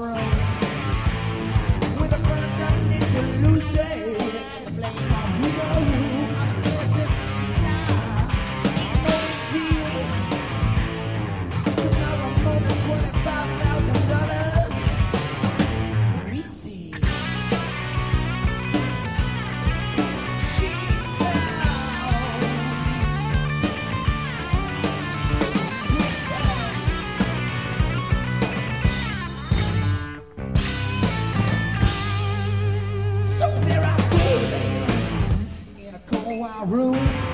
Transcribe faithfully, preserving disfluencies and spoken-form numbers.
room with a burnt up little Lucy and a blame on who know who. I guess it's sky, no big deal. Tomorrow morning, twenty-five thousand dollars. Greasy. She's down. So there I stood in a cold wild room.